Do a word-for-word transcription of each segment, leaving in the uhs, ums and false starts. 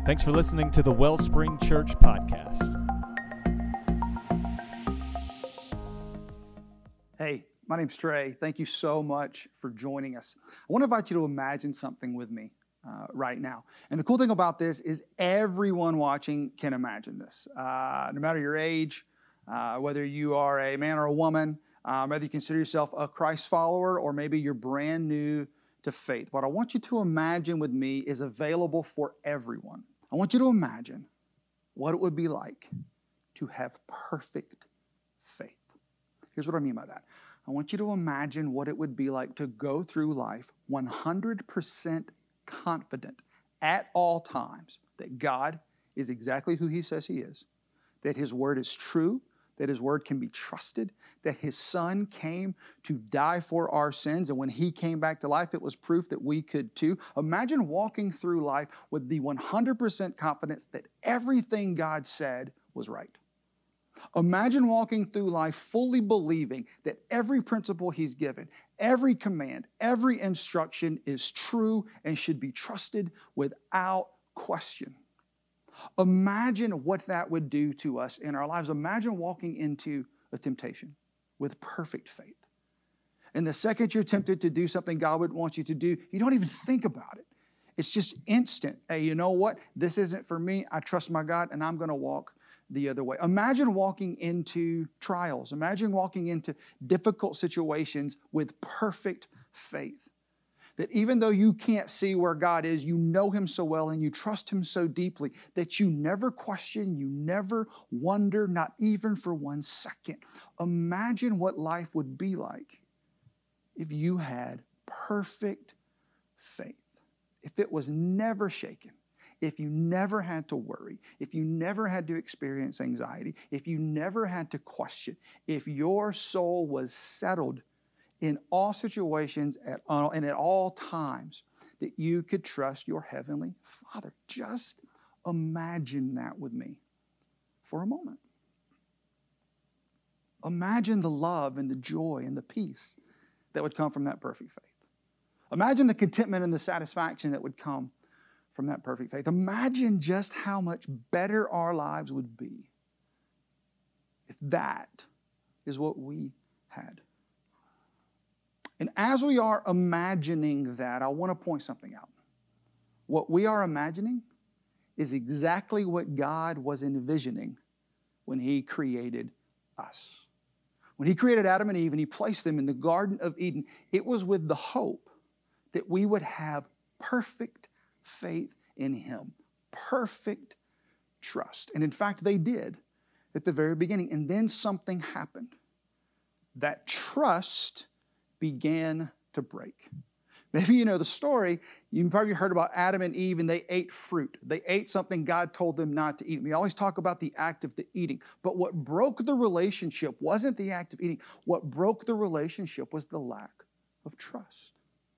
Thanks for listening to the Wellspring Church podcast. Hey, my name's Trey. Thank you so much for joining us. I want to invite you to imagine something with me uh, right now. And the cool thing about this is everyone watching can imagine this. Uh, no matter your age, uh, whether you are a man or a woman, um, whether you consider yourself a Christ follower or maybe you're brand new to faith. What I want you to imagine with me is available for everyone. I want you to imagine what it would be like to have perfect faith. Here's what I mean by that. I want you to imagine what it would be like to go through life one hundred percent confident at all times that God is exactly who He says He is, that His Word is true, that His Word can be trusted, that His Son came to die for our sins, and when He came back to life, it was proof that we could too. Imagine walking through life with the one hundred percent confidence that everything God said was right. Imagine walking through life fully believing that every principle He's given, every command, every instruction is true and should be trusted without question. Imagine what that would do to us in our lives. Imagine walking into a temptation with perfect faith. And the second you're tempted to do something God would want you to do, you don't even think about it. It's just instant. Hey, you know what? This isn't for me. I trust my God and I'm going to walk the other way. Imagine walking into trials. Imagine walking into difficult situations with perfect faith. That even though you can't see where God is, you know Him so well and you trust Him so deeply that you never question, you never wonder, not even for one second. Imagine what life would be like if you had perfect faith. If it was never shaken. If you never had to worry, if you never had to experience anxiety, if you never had to question, if your soul was settled in all situations at, uh, and at all times, that you could trust your Heavenly Father. Just imagine that with me for a moment. Imagine the love and the joy and the peace that would come from that perfect faith. Imagine the contentment and the satisfaction that would come from that perfect faith. Imagine just how much better our lives would be if that is what we had. And as we are imagining that, I want to point something out. What we are imagining is exactly what God was envisioning when He created us. When He created Adam and Eve and He placed them in the Garden of Eden, it was with the hope that we would have perfect faith in Him, perfect trust. And in fact, they did at the very beginning. And then something happened. That trust began to break. Maybe you know the story. You probably heard about Adam and Eve and they ate fruit. They ate something God told them not to eat. We always talk about the act of the eating. But what broke the relationship wasn't the act of eating. What broke the relationship was the lack of trust.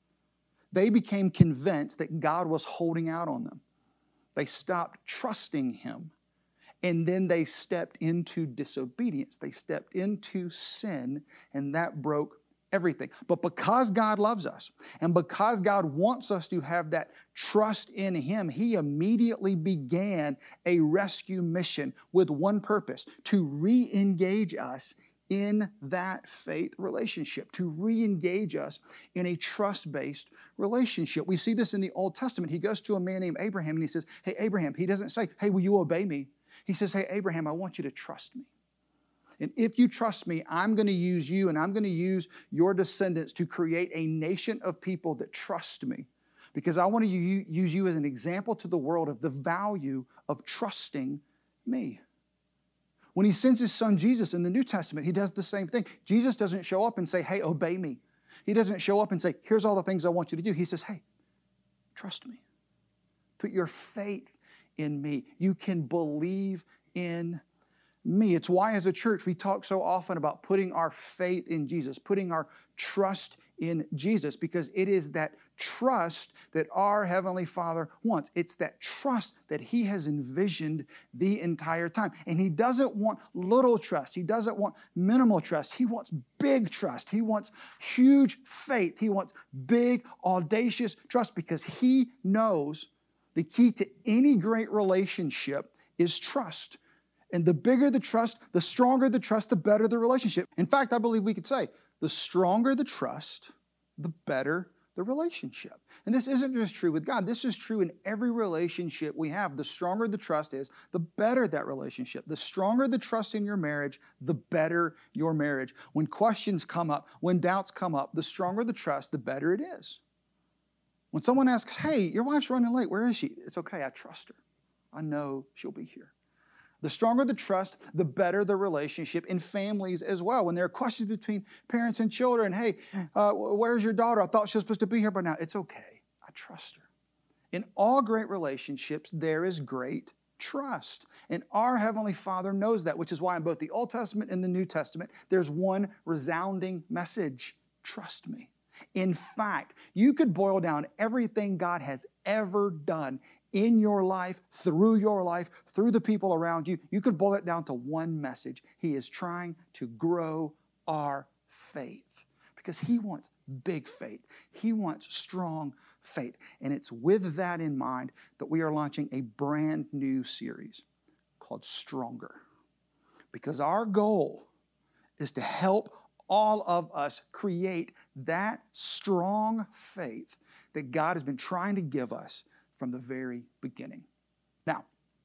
They became convinced that God was holding out on them. They stopped trusting Him. And then they stepped into disobedience. They stepped into sin, and that broke everything. But because God loves us, and because God wants us to have that trust in Him, He immediately began a rescue mission with one purpose: to re-engage us in that faith relationship, to re-engage us in a trust-based relationship. We see this in the Old Testament. He goes to a man named Abraham and he says, hey, Abraham, he doesn't say, hey, will you obey me? He says, hey, Abraham, I want you to trust me. And if you trust me, I'm going to use you and I'm going to use your descendants to create a nation of people that trust me. Because I want to use you as an example to the world of the value of trusting me. When He sends His Son Jesus in the New Testament, He does the same thing. Jesus doesn't show up and say, hey, obey me. He doesn't show up and say, here's all the things I want you to do. He says, hey, trust me. Put your faith in me. You can believe in me. It's why as a church we talk so often about putting our faith in Jesus, putting our trust in Jesus, because it is that trust that our Heavenly Father wants. It's that trust that He has envisioned the entire time. And He doesn't want little trust. He doesn't want minimal trust. He wants big trust. He wants huge faith. He wants big, audacious trust because He knows The key to any great relationship is trust. And the bigger the trust, the stronger the trust, the better the relationship. In fact, I believe we could say, the stronger the trust, the better the relationship. And this isn't just true with God. This is true in every relationship we have. The stronger the trust is, the better that relationship. The stronger the trust in your marriage, the better your marriage. When questions come up, when doubts come up, the stronger the trust, the better it is. When someone asks, hey, your wife's running late, where is she? It's okay, I trust her. I know she'll be here. The stronger the trust, the better the relationship in families as well. When there are questions between parents and children, hey, uh, where's your daughter? I thought she was supposed to be here by now. It's okay. I trust her. In all great relationships, there is great trust. And our Heavenly Father knows that, which is why in both the Old Testament and the New Testament, there's one resounding message. Trust me. In fact, you could boil down everything God has ever done in your life, through your life, through the people around you. You could boil it down to one message. He is trying to grow our faith because He wants big faith. He wants strong faith. And it's with that in mind that we are launching a brand new series called Stronger. Because our goal is to help all of us create that strong faith that God has been trying to give us from the very beginning. Now,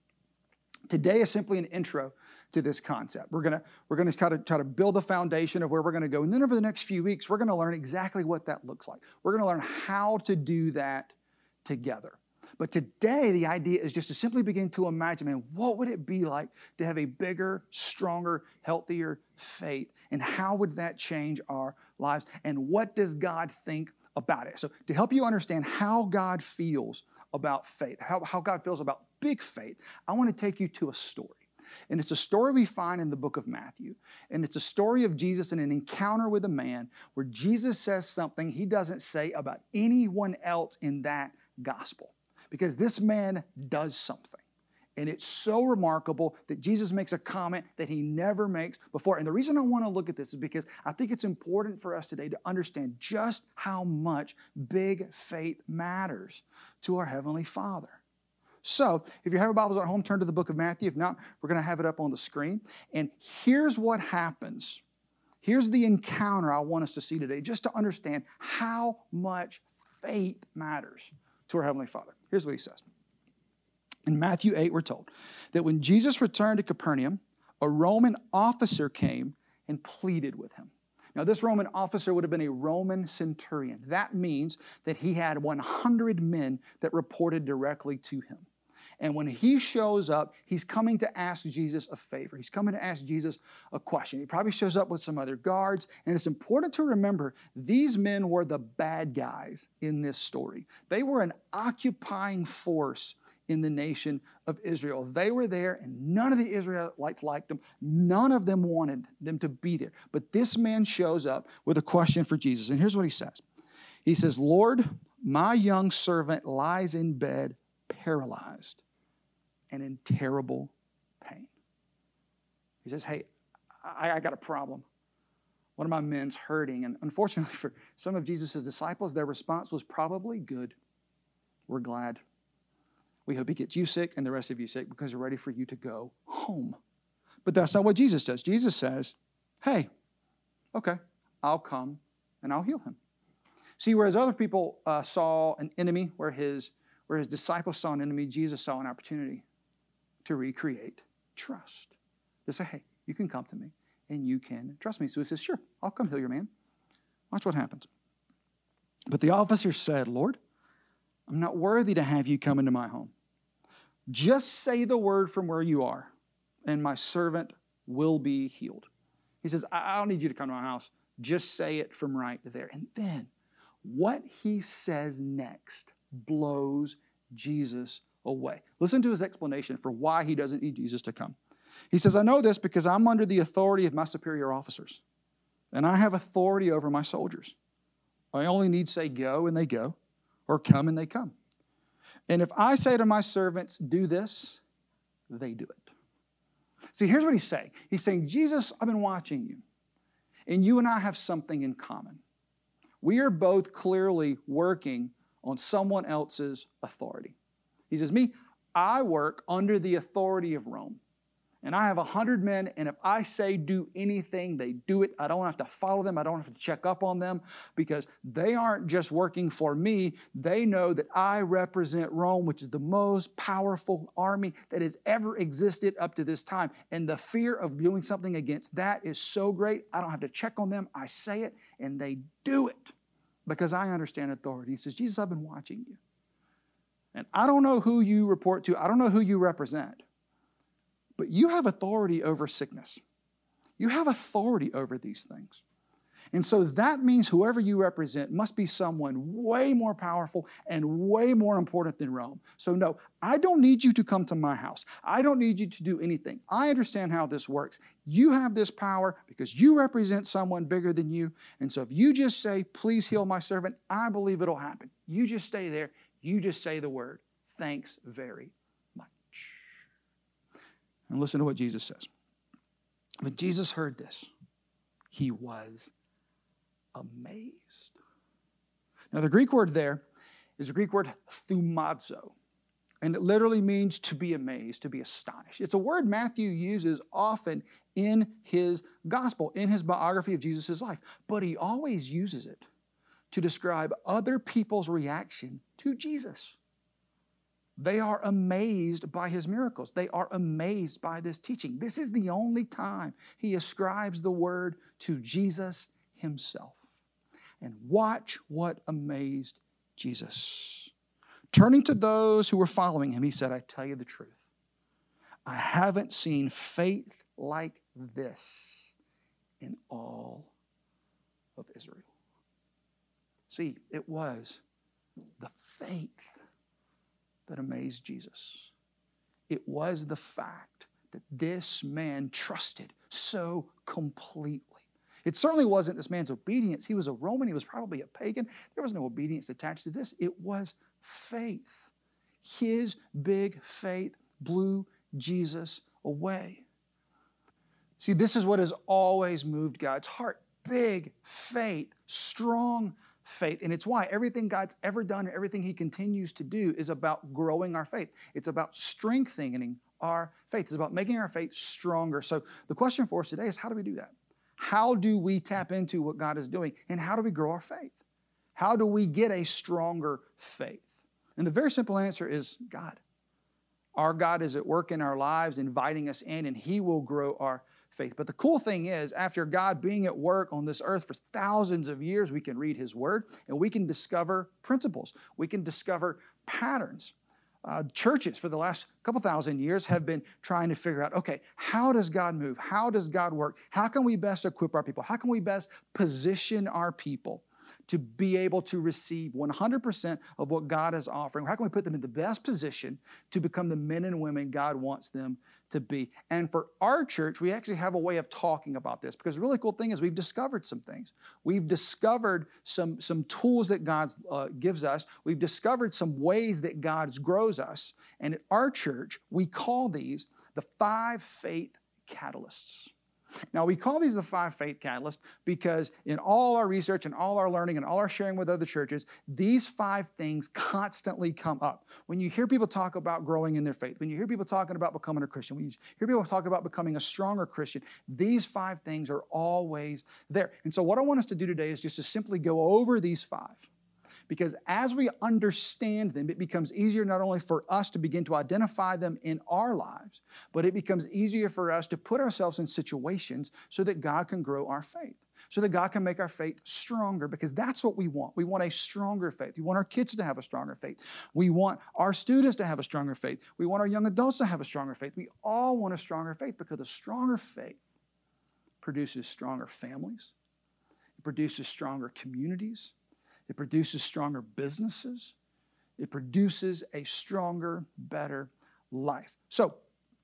today is simply an intro to this concept. We're going to we're going to try to try to build a foundation of where we're going to go. And then over the next few weeks, we're going to learn exactly what that looks like. We're going to learn how to do that together. But today, the idea is just to simply begin to imagine, man, what would it be like to have a bigger, stronger, healthier faith? And how would that change our lives? And what does God think about it? So to help you understand how God feels about faith, how, how God feels about big faith, I want to take you to a story. And it's a story we find in the book of Matthew. And it's a story of Jesus in an encounter with a man where Jesus says something He doesn't say about anyone else in that gospel. Because this man does something. And it's so remarkable that Jesus makes a comment that He never makes before. And the reason I want to look at this is because I think it's important for us today to understand just how much big faith matters to our Heavenly Father. So, if you have your Bibles at home, turn to the book of Matthew. If not, we're going to have it up on the screen. And here's what happens. Here's the encounter I want us to see today, just to understand how much faith matters to our Heavenly Father. Here's what He says. In Matthew eight, we're told that when Jesus returned to Capernaum, a Roman officer came and pleaded with Him. Now, this Roman officer would have been a Roman centurion. That means that he had one hundred men that reported directly to him. And when he shows up, he's coming to ask Jesus a favor. He's coming to ask Jesus a question. He probably shows up with some other guards. And it's important to remember, these men were the bad guys in this story. They were an occupying force in the nation of Israel. They were there, and none of the Israelites liked them. None of them wanted them to be there. But this man shows up with a question for Jesus. And here's what he says. He says, Lord, my young servant lies in bed paralyzed and in terrible pain. He says, hey, I, I got a problem. One of my men's hurting. And unfortunately for some of Jesus' disciples, their response was probably good. We're glad. We hope he gets you sick and the rest of you sick because we're ready for you to go home. But that's not what Jesus does. Jesus says, hey, okay, I'll come and I'll heal him. See, whereas other people uh, saw an enemy, where his, where his disciples saw an enemy, Jesus saw an opportunity to recreate trust. To say, hey, you can come to me and you can trust me. So he says, sure, I'll come heal your man. Watch what happens. But the officer said, Lord, I'm not worthy to have you come into my home. Just say the word from where you are, and my servant will be healed. He says, I don't need you to come to my house. Just say it from right there. And then what he says next blows Jesus away. Listen to his explanation for why he doesn't need Jesus to come. He says, I know this because I'm under the authority of my superior officers, and I have authority over my soldiers. I only need say go, and they go, or come, and they come. And if I say to my servants, do this, they do it. See, here's what he's saying. He's saying, Jesus, I've been watching you, and you and I have something in common. We are both clearly working on someone else's authority. He says, me, I work under the authority of Rome. And I have a hundred men, and if I say do anything, they do it. I don't have to follow them. I don't have to check up on them because they aren't just working for me. They know that I represent Rome, which is the most powerful army that has ever existed up to this time. And the fear of doing something against that is so great, I don't have to check on them. I say it, and they do it because I understand authority. He says, Jesus, I've been watching you. And I don't know who you report to. I don't know who you represent. But you have authority over sickness. You have authority over these things. And so that means whoever you represent must be someone way more powerful and way more important than Rome. So no, I don't need you to come to my house. I don't need you to do anything. I understand how this works. You have this power because you represent someone bigger than you. And so if you just say, please heal my servant, I believe it'll happen. You just stay there. You just say the word. Thanks very much. And listen to what Jesus says. When Jesus heard this, he was amazed. Now, the Greek word there is the Greek word thumazo, and it literally means to be amazed, to be astonished. It's a word Matthew uses often in his gospel, in his biography of Jesus' life, but he always uses it to describe other people's reaction to Jesus. They are amazed by his miracles. They are amazed by this teaching. This is the only time he ascribes the word to Jesus himself. And watch what amazed Jesus. Turning to those who were following him, he said, I tell you the truth. I haven't seen faith like this in all of Israel. See, it was the faith that amazed Jesus. It was the fact that this man trusted so completely. It certainly wasn't this man's obedience. He was a Roman. He was probably a pagan. There was no obedience attached to this. It was faith. His big faith blew Jesus away. See, this is what has always moved God's heart. Big faith, strong faith. And it's why everything God's ever done and everything he continues to do is about growing our faith. It's about strengthening our faith. It's about making our faith stronger. So the question for us today is, how do we do that? How do we tap into what God is doing? And how do we grow our faith? How do we get a stronger faith? And the very simple answer is God. Our God is at work in our lives, inviting us in, and he will grow our faith. But the cool thing is, after God being at work on this earth for thousands of years, we can read his word and we can discover principles. We can discover patterns. Uh, churches for the last couple thousand years have been trying to figure out, okay, how does God move? How does God work? How can we best equip our people? How can we best position our people to be able to receive one hundred percent of what God is offering? How can we put them in the best position to become the men and women God wants them to be? And for our church, we actually have a way of talking about this, because the really cool thing is we've discovered some things. We've discovered some, some tools that God uh, gives us. We've discovered some ways that God grows us. And at our church, we call these the five faith catalysts. Now, we call these the five faith catalysts because in all our research and all our learning and all our sharing with other churches, these five things constantly come up. When you hear people talk about growing in their faith, when you hear people talking about becoming a Christian, when you hear people talk about becoming a stronger Christian, these five things are always there. And so what I want us to do today is just to simply go over these five. Because as we understand them, it becomes easier not only for us to begin to identify them in our lives, but it becomes easier for us to put ourselves in situations so that God can grow our faith, so that God can make our faith stronger, because that's what we want. We want a stronger faith. We want our kids to have a stronger faith. We want our students to have a stronger faith. We want our young adults to have a stronger faith. We all want a stronger faith, because a stronger faith produces stronger families. It produces stronger communities. It produces stronger businesses. It produces a stronger, better life. So,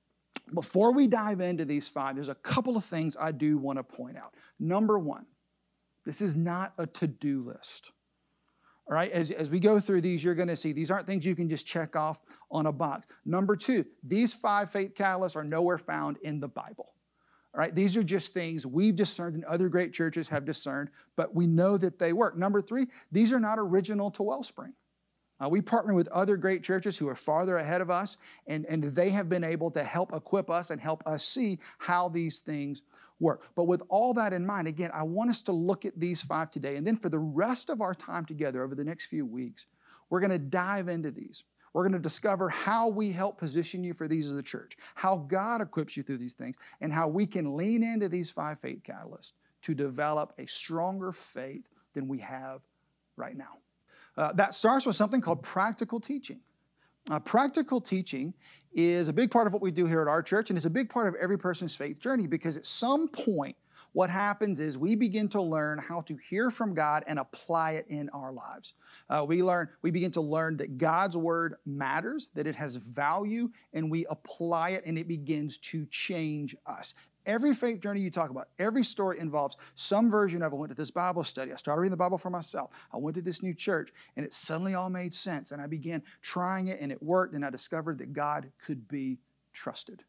before we dive into these five, there's a couple of things I do want to point out. Number one, this is not a to-do list. All right, as, as we go through these, you're going to see these aren't things you can just check off on a box. Number two, these five faith catalysts are nowhere found in the Bible. All right, these are just things we've discerned and other great churches have discerned, but we know that they work. Number three, these are not original to Wellspring. Uh, we partner with other great churches who are farther ahead of us, and, and they have been able to help equip us and help us see how these things work. But with all that in mind, again, I want us to look at these five today, and then for the rest of our time together over the next few weeks, we're going to dive into these. We're going to discover how we help position you for these as a church, how God equips you through these things, and how we can lean into these five faith catalysts to develop a stronger faith than we have right now. Uh, that starts with something called practical teaching. Uh, practical teaching is a big part of what we do here at our church, and it's a big part of every person's faith journey, because at some point, what happens is we begin to learn how to hear from God and apply it in our lives. Uh, we learn, we begin to learn that God's word matters, that it has value, and we apply it, and it begins to change us. Every faith journey you talk about, every story involves some version of, I went to this Bible study, I started reading the Bible for myself, I went to this new church, and it suddenly all made sense, and I began trying it, and it worked, and I discovered that God could be trusted.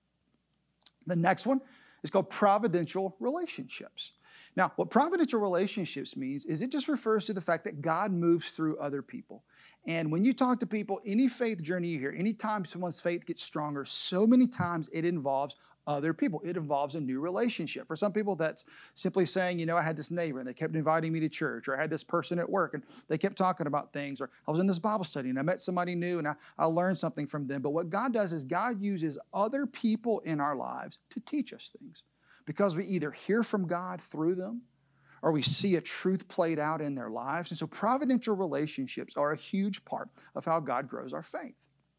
The next one is called providential relationships. Now, what providential relationships means is it just refers to the fact that God moves through other people. And when you talk to people, any faith journey you hear, anytime someone's faith gets stronger, so many times it involves other people. It involves a new relationship. For some people, that's simply saying, you know, I had this neighbor and they kept inviting me to church, or I had this person at work and they kept talking about things, or I was in this Bible study and I met somebody new and I, I learned something from them. But what God does is God uses other people in our lives to teach us things, because we either hear from God through them or we see a truth played out in their lives. And so providential relationships are a huge part of how God grows our faith.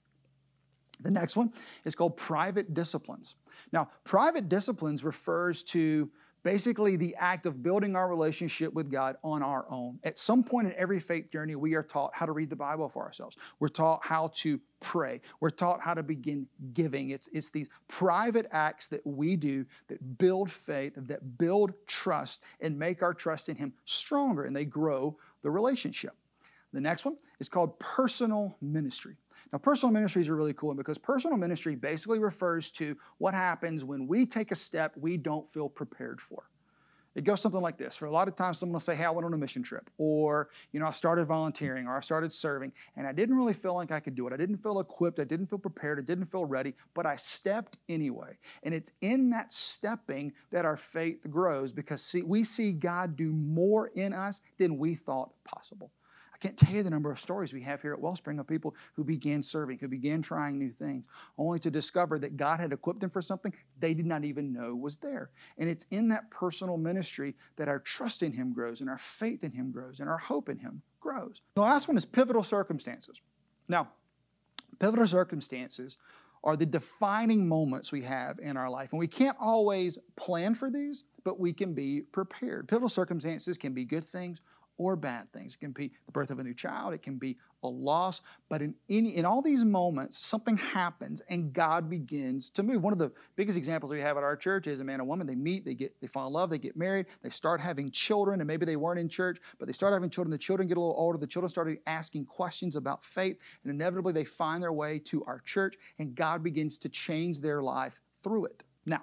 The next one is called private disciplines. Now, private disciplines refers to basically the act of building our relationship with God on our own. At some point in every faith journey, we are taught how to read the Bible for ourselves. We're taught how to pray. We're taught how to begin giving. It's, it's these private acts that we do that build faith, that build trust, and make our trust in Him stronger, and they grow the relationship. The next one is called personal ministry. Now, personal ministries are really cool because personal ministry basically refers to what happens when we take a step we don't feel prepared for. It goes something like this. For a lot of times, someone will say, hey, I went on a mission trip, or, you know, I started volunteering, or I started serving, and I didn't really feel like I could do it. I didn't feel equipped. I didn't feel prepared. I didn't feel ready, but I stepped anyway. And it's in that stepping that our faith grows, because see, we see God do more in us than we thought possible. I can't tell you the number of stories we have here at Wellspring of people who began serving, who began trying new things, only to discover that God had equipped them for something they did not even know was there. And it's in that personal ministry that our trust in Him grows, and our faith in Him grows, and our hope in Him grows. The last one is pivotal circumstances. Now, pivotal circumstances are the defining moments we have in our life. And we can't always plan for these, but we can be prepared. Pivotal circumstances can be good things or bad things. It can be the birth of a new child. It can be a loss. But in any, in all these moments, something happens and God begins to move. One of the biggest examples we have at our church is a man and woman. They meet, they get, they fall in love, they get married, they start having children, and maybe they weren't in church, but they start having children. The children get a little older. The children started asking questions about faith, and inevitably they find their way to our church, and God begins to change their life through it. Now,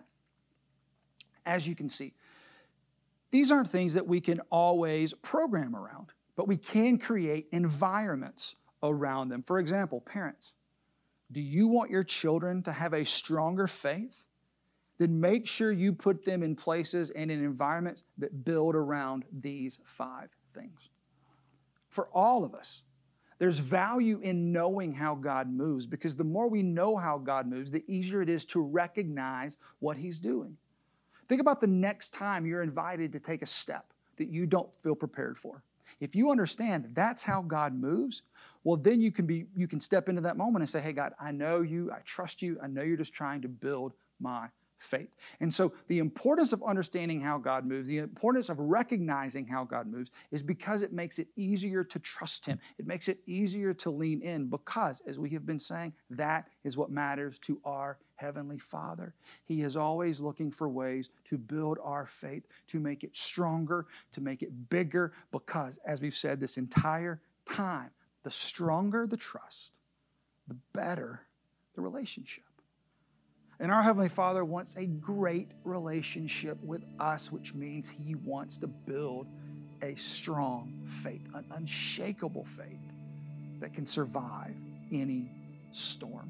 as you can see, these aren't things that we can always program around, but we can create environments around them. For example, parents, do you want your children to have a stronger faith? Then make sure you put them in places and in environments that build around these five things. For all of us, there's value in knowing how God moves, because the more we know how God moves, the easier it is to recognize what He's doing. Think about the next time you're invited to take a step that you don't feel prepared for. If you understand that's how God moves, well, then you can be you can step into that moment and say, hey, God, I know you, I trust you, I know you're just trying to build my faith. And so the importance of understanding how God moves, the importance of recognizing how God moves, is because it makes it easier to trust Him. It makes it easier to lean in, because, as we have been saying, that is what matters to our Heavenly Father. He is always looking for ways to build our faith, to make it stronger, to make it bigger, because, as we've said this entire time, the stronger the trust, the better the relationship. And our Heavenly Father wants a great relationship with us, which means He wants to build a strong faith, an unshakable faith that can survive any storm.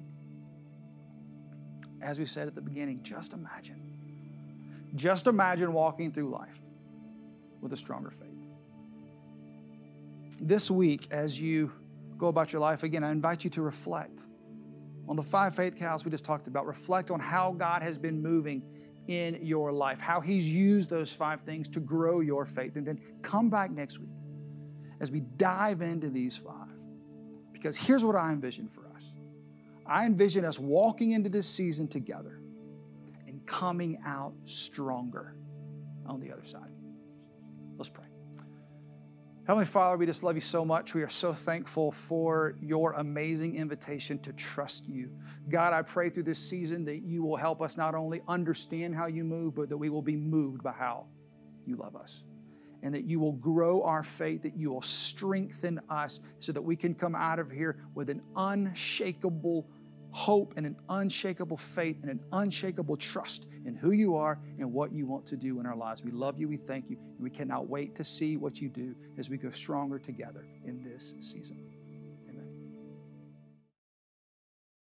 As we said at the beginning, just imagine. Just imagine walking through life with a stronger faith. This week, as you go about your life, again, I invite you to reflect on the five faith cows we just talked about. Reflect on how God has been moving in your life, how He's used those five things to grow your faith. And then come back next week as we dive into these five. Because here's what I envision for us. I envision us walking into this season together and coming out stronger on the other side. Let's pray. Heavenly Father, we just love you so much. We are so thankful for your amazing invitation to trust you. God, I pray through this season that you will help us not only understand how you move, but that we will be moved by how you love us. And that you will grow our faith, that you will strengthen us so that we can come out of here with an unshakable hope and an unshakable faith and an unshakable trust in who you are and what you want to do in our lives. We love you, we thank you, and we cannot wait to see what you do as we go stronger together in this season.